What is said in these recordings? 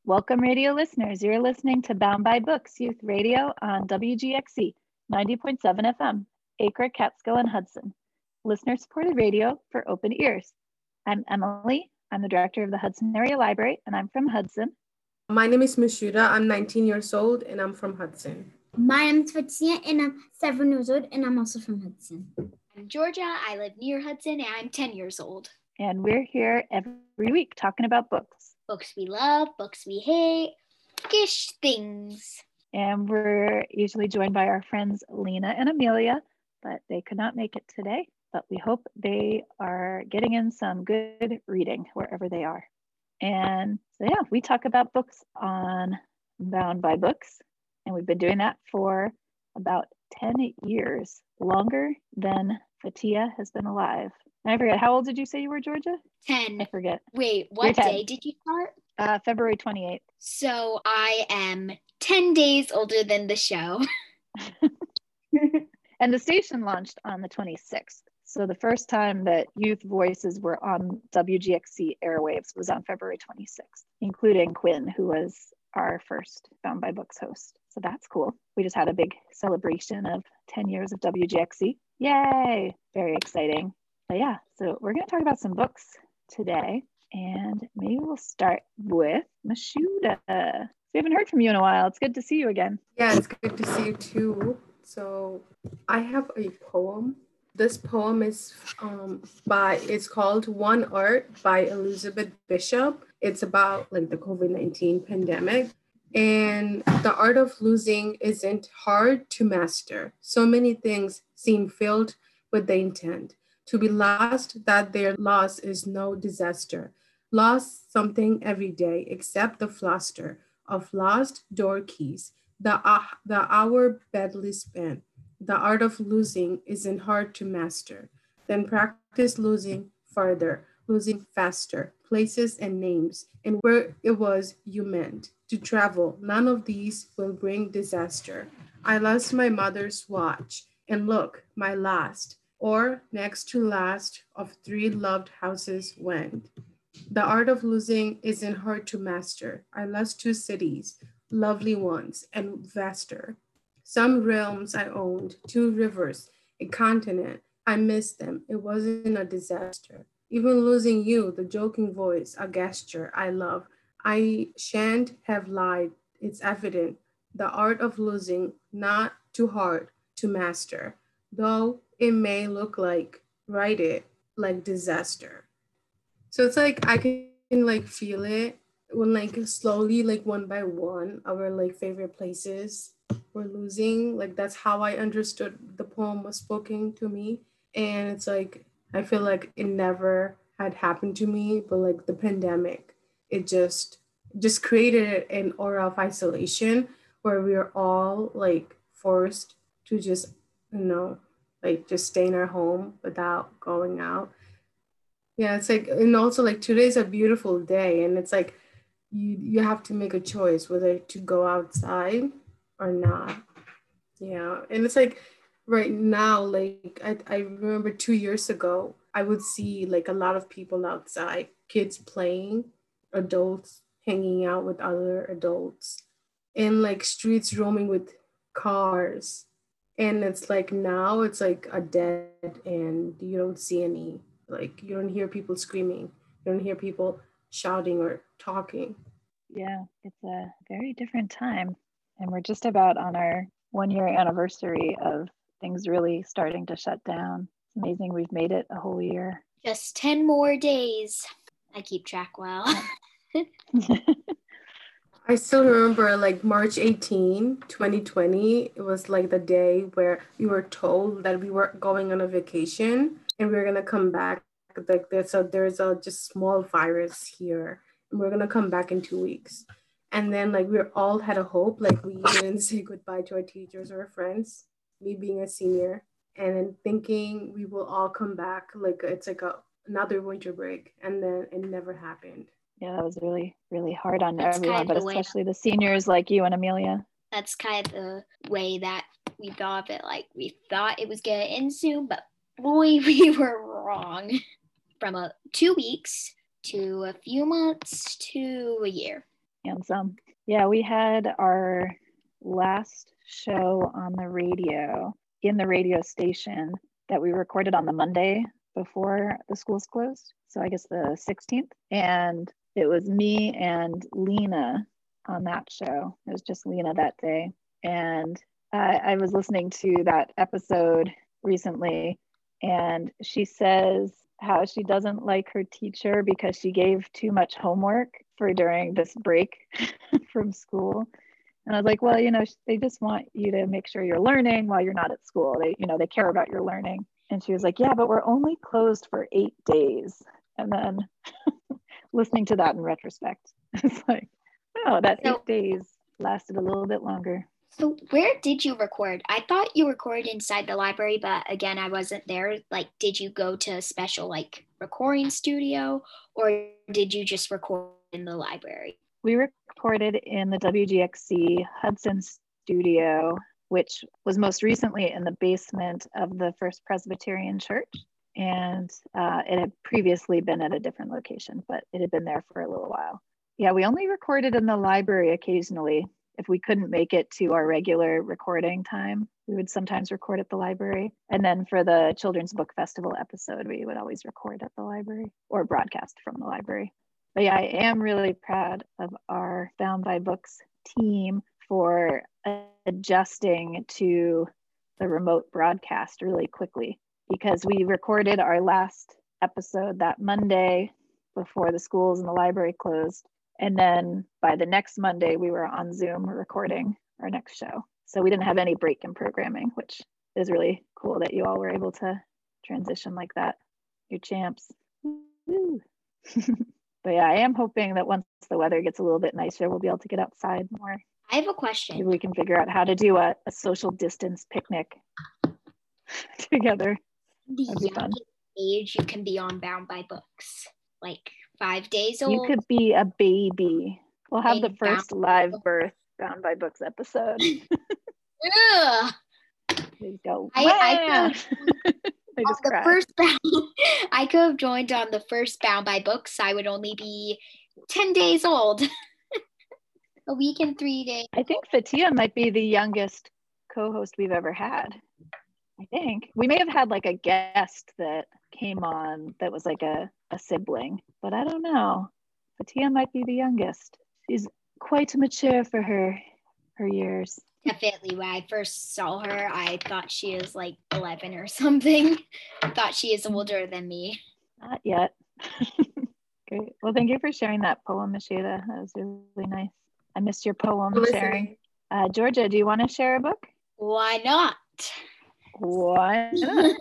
Welcome, radio listeners. You're listening to Bound by Books Youth Radio on WGXC 90.7 FM, Acre, Catskill, and Hudson. Listener-supported radio for open ears. I'm Emily. I'm the director of the Hudson Area Library, and I'm from Hudson. My name is Mashuda. I'm 19 years old, and I'm from Hudson. My name is Fatia, and I'm 7 years old, and I'm also from Hudson. I'm Georgia. I live near Hudson, and I'm 10 years old. And we're here every week talking about books. Books we love, books we hate, bookish things. And we're usually joined by our friends Lena and Amelia, but they could not make it today. But we hope they are getting in some good reading wherever they are. And so, yeah, we talk about books on Bound by Books, and we've been doing that for about 10 years, longer than Fatia has been alive. And I forget, how old did you say you were, Georgia? 10. I forget. Wait, what day did you start? February 28th. So I am 10 days older than the show. And the station launched on the 26th. So the first time that youth voices were on WGXC airwaves was on February 26th, including Quinn, who was our first Bound by Books host. So that's cool. We just had a big celebration of 10 years of WGXC. Yay! Very exciting. But yeah, so we're going to talk about some books today. And maybe we'll start with Mashuda. We haven't heard from you in a while. It's good to see you again. Yeah, it's good to see you too. So I have a poem. This poem is it's called One Art by Elizabeth Bishop. It's about like the COVID-19 pandemic. And the art of losing isn't hard to master. So many things seem filled with the intent to be lost, that their loss is no disaster. Lost something every day except the fluster of lost door keys, the hour badly spent. The art of losing isn't hard to master. Then practice losing farther, losing faster, places and names, and where it was you meant to travel. None of these will bring disaster. I lost my mother's watch, and look, my last, or next to last of 3 loved houses went. The art of losing isn't hard to master. I lost 2 cities, lovely ones and vaster. Some realms I owned, 2 rivers, a continent. I missed them. It wasn't a disaster. Even losing you, the joking voice, a gesture I love. I shan't have lied. It's evident. The art of losing, not too hard to master, though it may look like, write it, like disaster. So it's like I can like feel it when like slowly, like one by one, our like favorite places were losing. Like that's how I understood the poem was spoken to me. And it's like I feel like it never had happened to me, but like the pandemic, it just created an aura of isolation where we are all like forced to just, like just stay in our home without going out. Yeah, it's like, and also like today's a beautiful day, and it's like you have to make a choice whether to go outside or not. Yeah, and it's like right now, like I remember 2 years ago, I would see like a lot of people outside, kids playing, adults hanging out with other adults, and like streets roaming with cars. And it's like now it's like a dead end. You don't see any, like you don't hear people screaming. You don't hear people shouting or talking. Yeah, it's a very different time. And we're just about on our 1-year anniversary of things really starting to shut down. It's amazing we've made it a whole year. Just 10 more days. I keep track well. I still remember like March 18, 2020. It was like the day where we were told that we were going on a vacation and we were going to come back. Like there's a just small virus here and we're going to come back in 2 weeks. And then like we all had a hope, like we didn't say goodbye to our teachers or our friends, me being a senior, and then thinking we will all come back. Like it's like another winter break, and then it never happened. Yeah, that was really, really hard on everyone, but especially the seniors like you and Amelia. That's kind of the way that we thought of it. Like we thought it was going to end soon, but boy, we were wrong. From 2 weeks to a few months to a year. and some. Yeah, we had our last show on the radio, in the radio station, that we recorded on the Monday before the schools closed. So I guess the 16th. And it was me and Lena on that show. It was just Lena that day. And I was listening to that episode recently, and she says how she doesn't like her teacher because she gave too much homework for during this break from school. And I was like, well, you know, they just want you to make sure you're learning while you're not at school. They, you know, they care about your learning. And she was like, yeah, but we're only closed for 8 days. And then listening to that in retrospect, it's like, oh, that 8 days lasted a little bit longer. So where did you record? I thought you recorded inside the library, but again, I wasn't there. Like, did you go to a special like recording studio, or did you just record in the library? We recorded in the WGXC Hudson studio, which was most recently in the basement of the First Presbyterian Church. And it had previously been at a different location, but it had been there for a little while. Yeah, we only recorded in the library occasionally. If we couldn't make it to our regular recording time, we would sometimes record at the library. And then for the Children's Book Festival episode, we would always record at the library or broadcast from the library. But yeah, I am really proud of our Bound by Books team for adjusting to the remote broadcast really quickly, because we recorded our last episode that Monday before the schools and the library closed. And then by the next Monday, we were on Zoom recording our next show. So we didn't have any break in programming, which is really cool that you all were able to transition like that. You're champs. Woo. But yeah, I am hoping that once the weather gets a little bit nicer, we'll be able to get outside more. I have a question. Maybe we can figure out how to do a social distance picnic together. The youngest age you can be on Bound by Books, like 5 days old. You could be a baby. We'll have the first live birth Bound by Books episode. Ugh. They go, I they just cry. I could have joined on the first Bound by Books. I would only be 10 days old. A week and 3 days. I think Fatia might be the youngest co-host we've ever had. I think we may have had like a guest that came on that was like a sibling, but I don't know. Fatia might be the youngest. She's quite mature for her years. Definitely. When I first saw her, I thought she was like 11 or something. I thought she is older than me. Not yet. Great. Well, thank you for sharing that poem, Mashida. That was really nice. I missed your poem sharing. Georgia, do you want to share a book? Why not? Why not?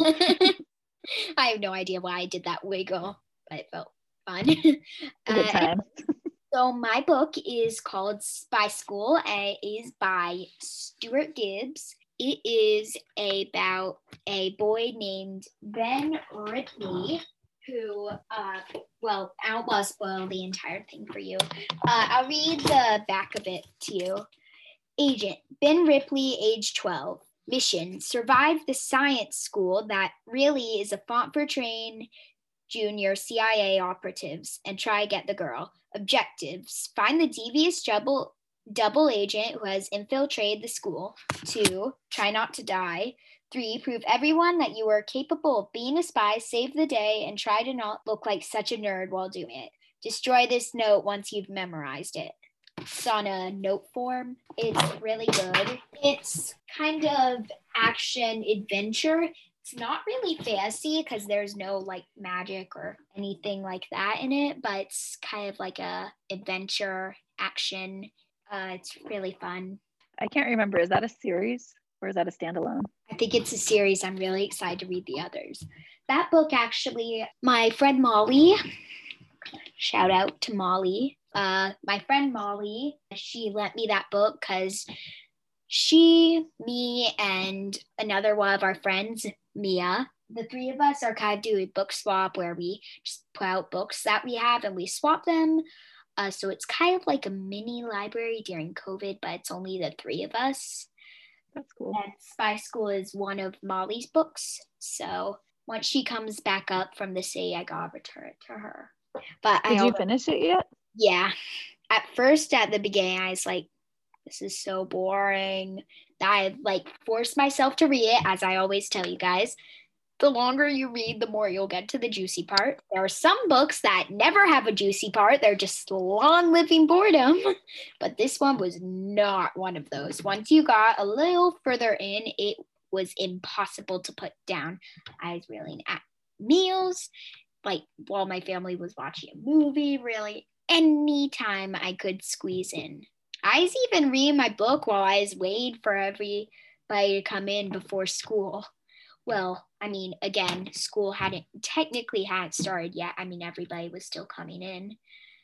I have no idea why I did that wiggle, but it felt fun. A good time. So my book is called Spy School, and it is by Stuart Gibbs. It is about a boy named Ben Ripley who, I don't want to spoil the entire thing for you. I'll read the back of it to you. Agent, Ben Ripley, age 12. Mission, survive the science school that really is a font for train junior CIA operatives and try to get the girl. Objectives, find the devious double agent who has infiltrated the school. 2, try not to die. 3, prove everyone that you are capable of being a spy, save the day, and try to not look like such a nerd while doing it. Destroy this note once you've memorized it. It's on a note form. It's really good. It's kind of action adventure. It's not really fancy because there's no like magic or anything like that in it, but it's kind of like a adventure action. It's really fun. I can't remember. Is that a series or is that a standalone? I think it's a series. I'm really excited to read the others. That book actually, my friend Molly, shout out to Molly. My friend Molly, she lent me that book because she, me, and another one of our friends, Mia, the 3 of us are kind of doing book swap where we just put out books that we have and we swap them. So it's kind of like a mini library during COVID, but it's only the 3 of us. That's cool. And Spy School is one of Molly's books. So once she comes back up from the city, I gotta return it to her. But Did you finish it yet? Yeah, at first, at the beginning, I was like, this is so boring. I like forced myself to read it, as I always tell you guys. The longer you read, the more you'll get to the juicy part. There are some books that never have a juicy part. They're just long living boredom. But this one was not one of those. Once you got a little further in, it was impossible to put down. I was reading at meals, like while my family was watching a movie, really anytime I could squeeze in. I was even reading my book while I was waiting for everybody to come in before school. Well, I mean, again, school hadn't started yet. I mean, everybody was still coming in.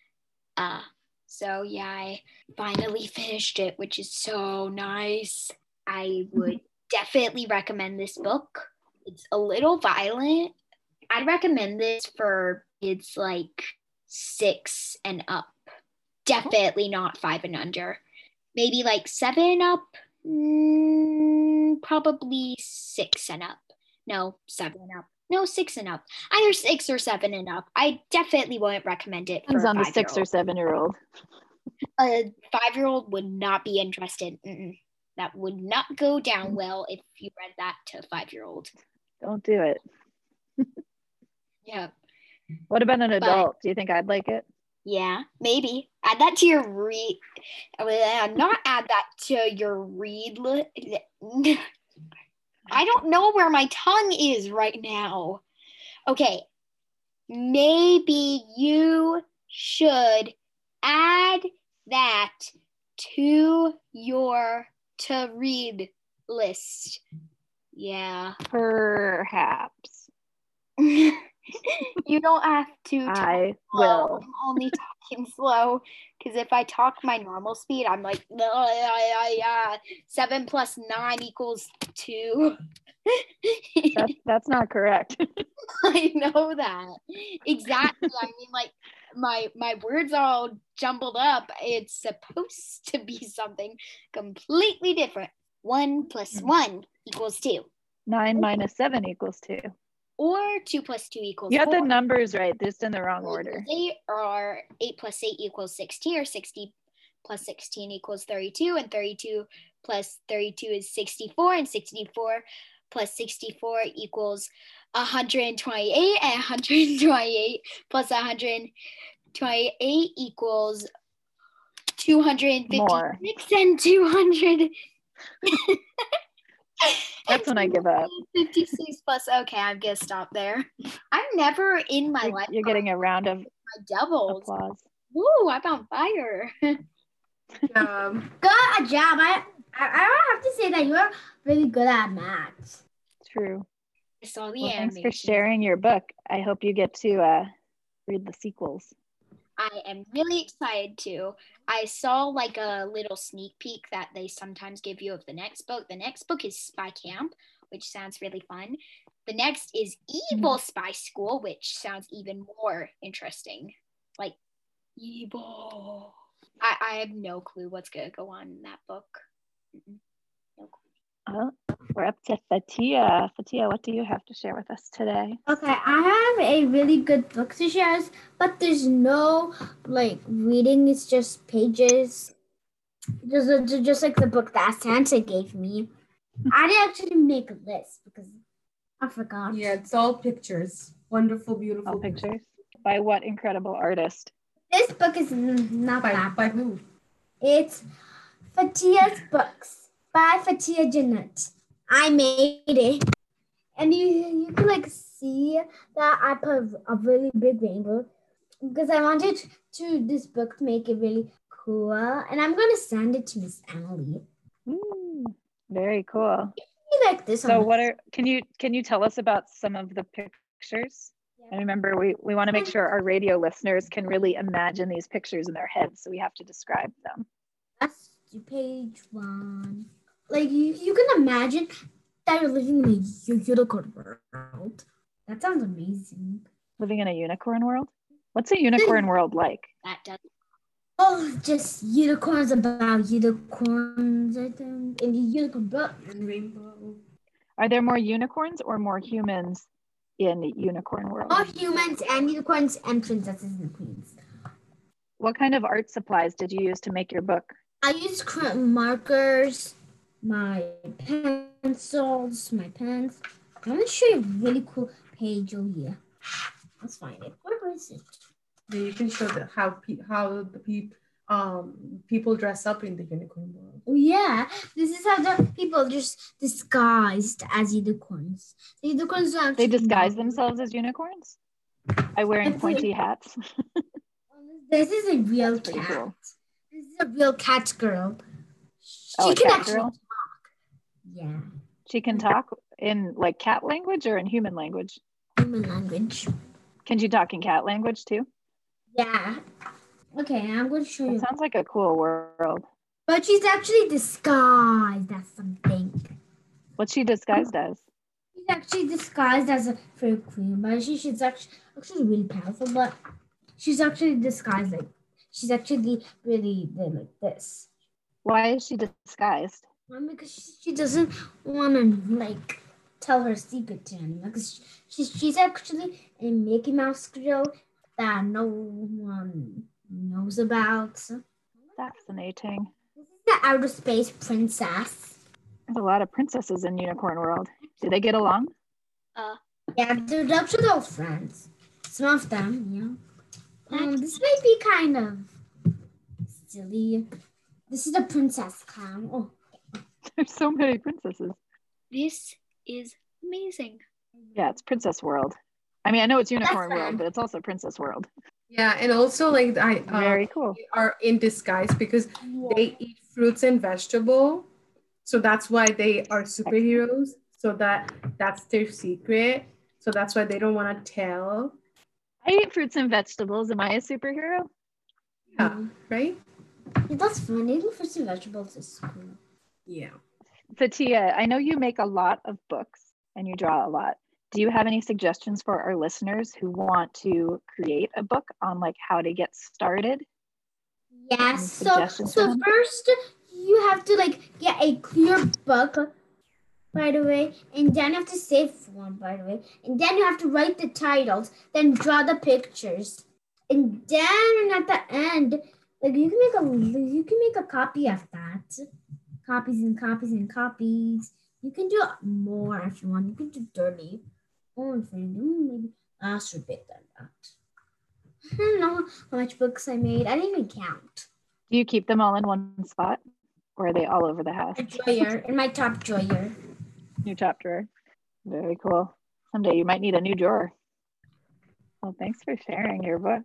So yeah, I finally finished it, which is so nice. I would definitely recommend this book. It's a little violent. I'd recommend this for kids like 6 and up. Definitely not 5 and under. Maybe like 7 and up. Probably 6 and up. No, 7 and up. No, 6 and up. Either 6 or 7 and up. I definitely wouldn't recommend it. Depends on the 6 or 7-year-old. A 5-year-old would not be interested. That would not go down well if you read that to a 5-year-old. Don't do it. Yeah. What about an adult? Do you think I'd like it? Yeah, maybe. Add that to your not add that to your read list. I don't know where my tongue is right now. Okay, maybe you should add that to your to read list. Yeah. Perhaps. You don't have to talk I slow. will. I'm only talking slow because if I talk my normal speed, I'm like 7 plus 9 equals 2. That's not correct. I know that. Exactly. I mean, like my words are all jumbled up. It's supposed to be something completely different. 1 plus 1 equals 2. 9 minus 7 equals 2. Or 2 plus 2 equals 4. You got the numbers right, just in the wrong order. 8 or 8 plus 8 equals 16, or 60 plus 16 equals 32, and 32 plus 32 is 64, and 64 plus 64 equals 128, and 128 plus 128 equals 256, More. and 200. That's when I give up. 56 plus. Okay, I'm gonna stop there. I'm never in my life. You're getting a round of my doubles. applause. Woo! I'm on fire. Good job. I have to say that you are really good at math. True. I saw the Well, thanks for animation. sharing your book. I hope you get to read the sequels. I am really excited to. I saw like a little sneak peek that they sometimes give you of the next book. The next book is Spy Camp, which sounds really fun. The next is Evil Spy School, which sounds even more interesting. Like, evil. I have no clue what's going to go on in that book. No clue. Oh, we're up to Fatia. Fatia, what do you have to share with us today? Okay, I have a really good book to share, but there's no like reading. It's just pages. Just like the book that Santa gave me. I didn't actually make a list because I forgot. Yeah, it's all pictures. Wonderful, beautiful All pictures. By what incredible artist? This book is not that. By who? It's Fatia's Books by Fatia Jannat. I made it. And you can like see that I put a really big rainbow because I wanted this book to make it really cool. And I'm going to send it to Miss Emily. Very cool. Like this. So can you tell us about some of the pictures? Yeah. And remember, we want to make sure our radio listeners can really imagine these pictures in their heads, so we have to describe them. That's page 1. Like you can imagine that you're living in a unicorn world. That sounds amazing. Living in a unicorn world? What's a unicorn world like? That does. Oh, just unicorns about unicorns, I think. In the unicorn book. And rainbow. Are there more unicorns or more humans in the unicorn world? More humans and unicorns and princesses and queens. What kind of art supplies did you use to make your book? I used markers, my pencils, my pens. I'm going to show you a really cool page over here. Let's find it. Where is it? Then you can show how people dress up in the unicorn world. Oh yeah, this is how the people just disguised as unicorns. The unicorns are They actually disguise not- themselves as unicorns by wearing That's like- pointy hats. This is a real That's pretty cat. cool. This is a real cat girl. Oh, She a can cat actually girl? talk. Yeah, She can talk in like cat language or in human language? human language. Can she talk in cat language too? Yeah. Okay, I'm going to show That you. sounds like a cool world. But she's actually disguised as something. What's she disguised as? She's actually disguised as a fairy queen, but she's actually really powerful. But she's actually disguised she's actually really like this. Why is she disguised? Because she doesn't want to tell her secret to anyone. Because she's actually a Mickey Mouse girl that no one knows about. Fascinating. This is the outer space princess. There's a lot of princesses in Unicorn World. Do they get along? Yeah, they're actually all friends. Some of them, yeah. This might be kind of silly. This is the princess clown. Oh, There's so many princesses. This is amazing. Yeah, it's Princess World. I mean, I know it's Unicorn fun. World, but it's also Princess World. Yeah, and also like Very cool. they are in disguise because they eat fruits and vegetable, so that's why they are superheroes. So that's their secret. So that's why they don't want to tell. I eat fruits and vegetables. Am I a superhero? Yeah, right. yeah, that's fun. Eating fruits and vegetables is cool. Yeah. Fatia, I know you make a lot of books and you draw a lot. Do you have any suggestions for our listeners who want to create a book on like how to get started? Yes. Any suggestions for So them? first you have to get a clear book, by the way, and then you have to save one, by the way, and then you have to write the titles, then draw the pictures, and then at the end, you can make a copy of that, copies and copies and copies. You can do more if you want. You can do 30. Oh, maybe last a bit than that. I don't know how much books I made. I didn't even count. Do you keep them all in one spot or are they all over the house? A drawer, in my top drawer. New top drawer. Very cool. Someday you might need a new drawer. Well, thanks for sharing your book.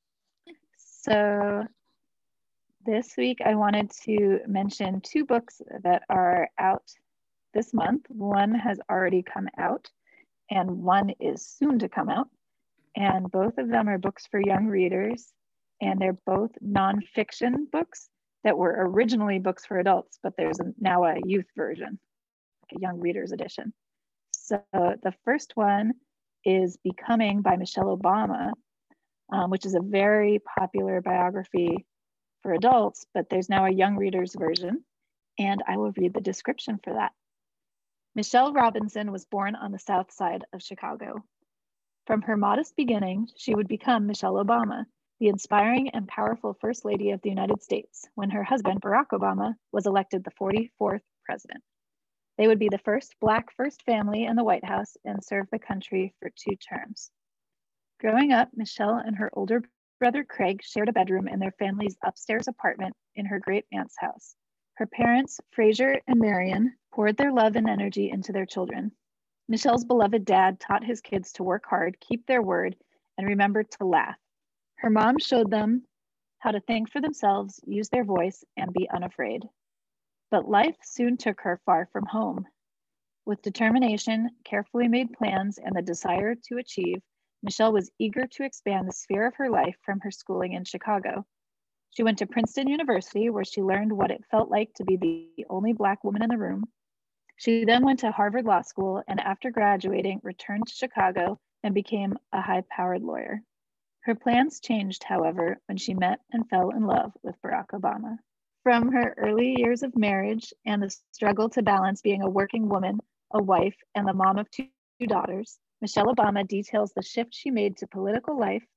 So this week I wanted to mention 2 books that are out this month. One has already come out and one is soon to come out. And both of them are books for young readers. And they're both nonfiction books that were originally books for adults, but there's now a youth version, like a young readers edition. So the first one is Becoming by Michelle Obama, which is a very popular biography for adults, but there's now a young readers version. And I will read the description for that. Michelle Robinson was born on the south side of Chicago. From her modest beginnings, she would become Michelle Obama, the inspiring and powerful First Lady of the United States, when her husband, Barack Obama, was elected the 44th president. They would be the first Black first family in the White House and serve the country for 2 terms. Growing up, Michelle and her older brother Craig shared a bedroom in their family's upstairs apartment in her great aunt's house. Her parents, Fraser and Marion, poured their love and energy into their children. Michelle's beloved dad taught his kids to work hard, keep their word, and remember to laugh. Her mom showed them how to think for themselves, use their voice, and be unafraid. But life soon took her far from home. With determination, carefully made plans, and the desire to achieve, Michelle was eager to expand the sphere of her life from her schooling in Chicago. She went to Princeton University, where she learned what it felt like to be the only Black woman in the room. She then went to Harvard Law School, and after graduating, returned to Chicago and became a high-powered lawyer. Her plans changed, however, when she met and fell in love with Barack Obama. From her early years of marriage and the struggle to balance being a working woman, a wife, and the mom of 2 daughters, Michelle Obama details the shift she made to political life,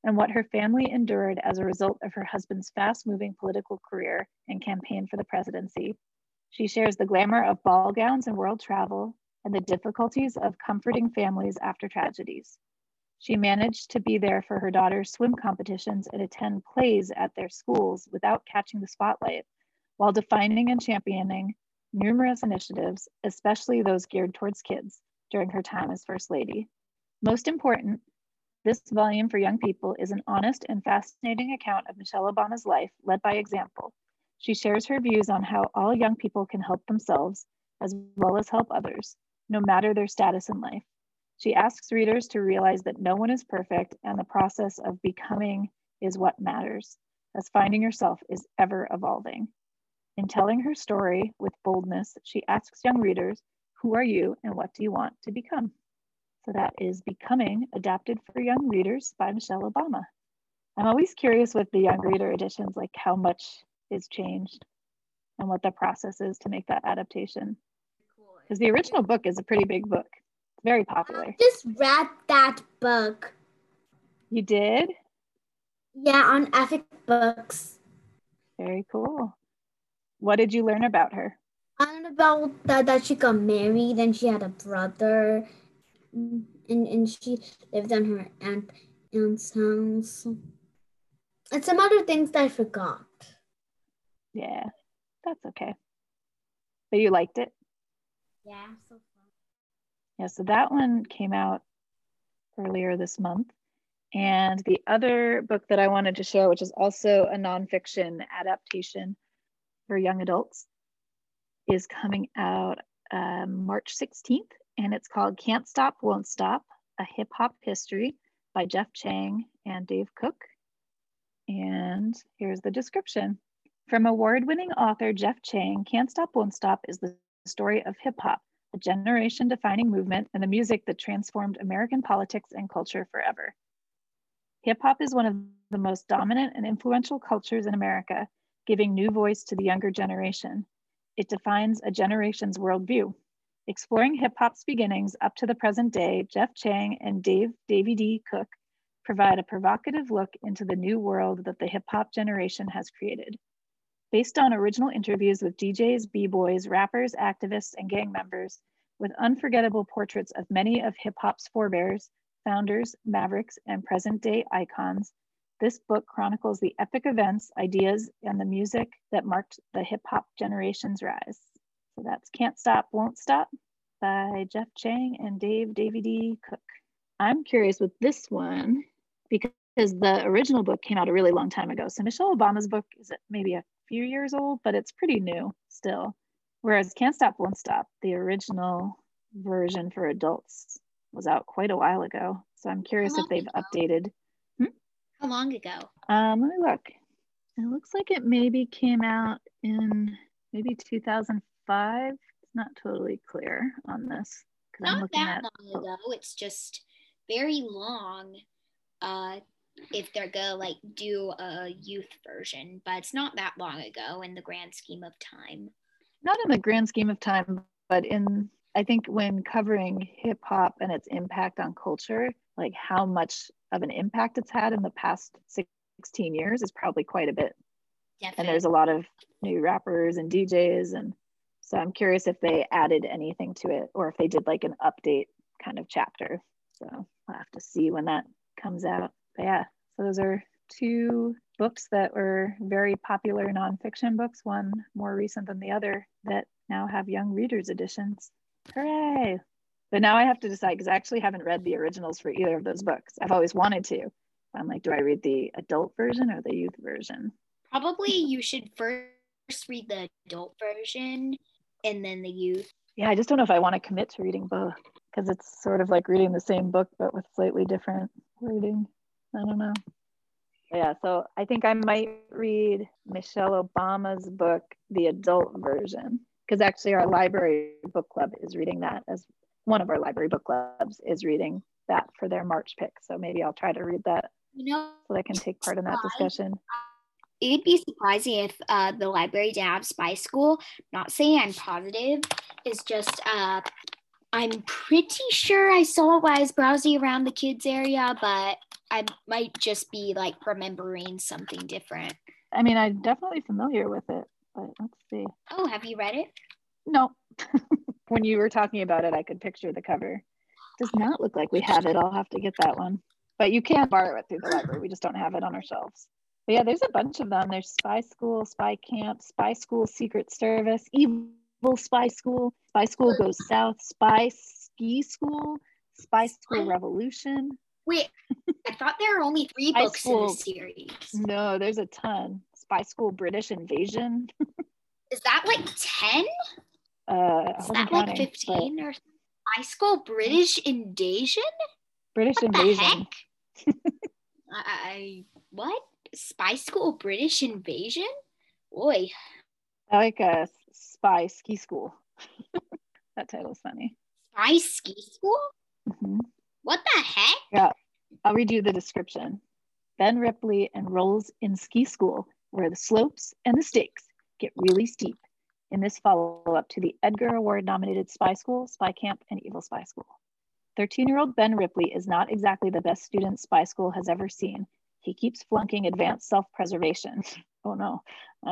and what her family endured as a result of her husband's fast-moving political career and campaign for the presidency. She shares the glamour of ball gowns and world travel and the difficulties of comforting families after tragedies. She managed to be there for her daughter's swim competitions and attend plays at their schools without catching the spotlight, while defining and championing numerous initiatives, especially those geared towards kids, during her time as First Lady. Most important, this volume for young people is an honest and fascinating account of Michelle Obama's life, led by example. She shares her views on how all young people can help themselves, as well as help others, no matter their status in life. She asks readers to realize that no one is perfect and the process of becoming is what matters, as finding yourself is ever evolving. In telling her story with boldness, she asks young readers, who are you and what do you want to become? So that is Becoming, adapted for young readers by Michelle Obama. I'm always curious with the young reader editions, like how much is changed and what the process is to make that adaptation. Because the original book is a pretty big book. It's very popular. I just read that book. You did? Yeah, on Epic Books. Very cool. What did you learn about her? I learned about that she got married and she had a brother, and she lived on her aunt's house. And some other things that I forgot. Yeah, that's okay. But you liked it? Yeah, so fun. Yeah, so that one came out earlier this month. And the other book that I wanted to share, which is also a nonfiction adaptation for young adults, is coming out March 16th, and it's called Can't Stop, Won't Stop, A Hip Hop History by Jeff Chang and Dave Cook. And here's the description. From award-winning author Jeff Chang, Can't Stop, Won't Stop is the story of hip hop, a generation-defining movement and the music that transformed American politics and culture forever. Hip hop is one of the most dominant and influential cultures in America, giving new voice to the younger generation. It defines a generation's worldview. Exploring hip hop's beginnings up to the present day, Jeff Chang and Davy D. Cook provide a provocative look into the new world that the hip hop generation has created. Based on original interviews with DJs, b-boys, rappers, activists, and gang members, with unforgettable portraits of many of hip hop's forebears, founders, mavericks, and present-day icons, this book chronicles the epic events, ideas, and the music that marked the hip-hop generation's rise. So that's Can't Stop, Won't Stop by Jeff Chang and Davy D. Cook. I'm curious with this one because the original book came out a really long time ago. So Michelle Obama's book is maybe a few years old, but it's pretty new still. Whereas Can't Stop, Won't Stop, the original version for adults, was out quite a while ago. So I'm curious if they've updated. How long ago? Let me look. It looks like it maybe came out in maybe 2005. It's not totally clear on this. Not that long ago. It's just very long. If they're gonna like do a youth version, but it's not that long ago in the grand scheme of time. Not in the grand scheme of time, but I think when covering hip hop and its impact on culture, like how much of an impact it's had in the past 16 years is probably quite a bit. Definitely. And there's a lot of new rappers and DJs. And so I'm curious if they added anything to it or if they did like an update kind of chapter. So I'll have to see when that comes out. But yeah, so those are two books that were very popular nonfiction books, one more recent than the other, that now have young readers editions. Hooray! But now I have to decide because I actually haven't read the originals for either of those books. I've always wanted to. I'm like, do I read the adult version or the youth version? Probably you should first read the adult version and then the youth. Yeah, I just don't know if I want to commit to reading both because it's sort of like reading the same book but with slightly different wording. I don't know. Yeah, so I think I might read Michelle Obama's book, the adult version, because actually our library book club is reading that, as one of our library book clubs is reading that for their March pick. So maybe I'll try to read that so I can take part in that discussion. It'd be surprising if the library didn't have Spy School. Not saying I'm positive. It's just I'm pretty sure I saw it while I was browsing around the kids area, but I might just be like remembering something different. I mean, I'm definitely familiar with it, but let's see. Oh, have you read it? No. When you were talking about it, I could picture the cover. Does not look like we have it. I'll have to get that one. But you can borrow it through the library. We just don't have it on our shelves. But yeah, there's a bunch of them. There's Spy School, Spy Camp, Spy School Secret Service, Evil Spy School Goes South, Spy Ski School, Spy School Revolution. Wait, I thought there were only 3 Spy books School. in the series. No, there's a ton. Spy School British Invasion. Is that like 10? I Is wasn't that like counting, 15 or High School British Invasion? British What Invasion. the heck? What? Spy School British Invasion? Boy. I like a Spy Ski School. That title's funny. Spy Ski School? Mm-hmm. What the heck? Yeah, I'll read you the description. Ben Ripley enrolls in ski school where the slopes and the stakes get really steep in this follow-up to the Edgar Award-nominated Spy School, Spy Camp, and Evil Spy School. 13-year-old Ben Ripley is not exactly the best student Spy School has ever seen. He keeps flunking advanced self-preservation. Oh no.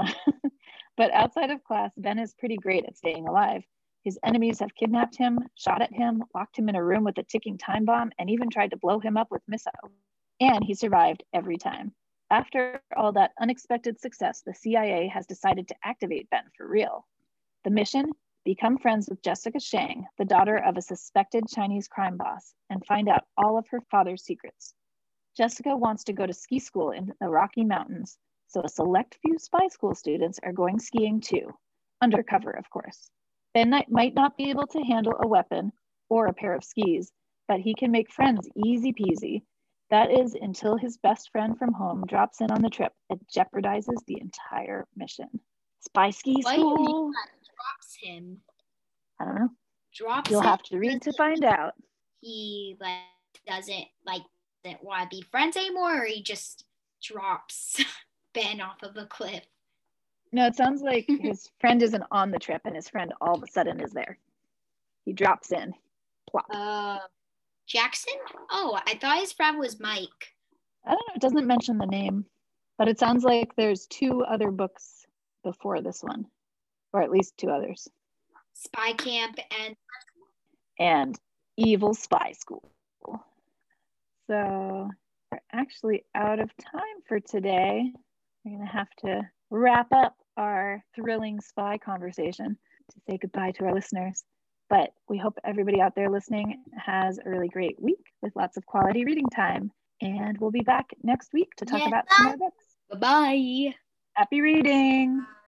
But outside of class, Ben is pretty great at staying alive. His enemies have kidnapped him, shot at him, locked him in a room with a ticking time bomb, and even tried to blow him up with missiles. And he survived every time. After all that unexpected success, the CIA has decided to activate Ben for real. The mission? Become friends with Jessica Shang, the daughter of a suspected Chinese crime boss, and find out all of her father's secrets. Jessica wants to go to ski school in the Rocky Mountains, so a select few spy school students are going skiing too. Undercover, of course. Ben might not be able to handle a weapon or a pair of skis, but he can make friends easy peasy. That is until his best friend from home drops in on the trip and jeopardizes the entire mission. Spy ski Why do you mean school. that drops him? I don't know. Drops You'll him? have to read to find out. He doesn't want to be friends anymore, or he just drops Ben off of a cliff. No, it sounds like his friend isn't on the trip and his friend all of a sudden is there. He drops in. Plop. Jackson? Oh, I thought his friend was Mike. I don't know. It doesn't mention the name, but it sounds like there's 2 other books before this one, or at least 2 others. Spy Camp and Evil Spy School. So we're actually out of time for today. We're going to have to wrap up our thrilling spy conversation to say goodbye to our listeners. But we hope everybody out there listening has a really great week with lots of quality reading time. And we'll be back next week to talk about some more books. Bye-bye. Happy reading.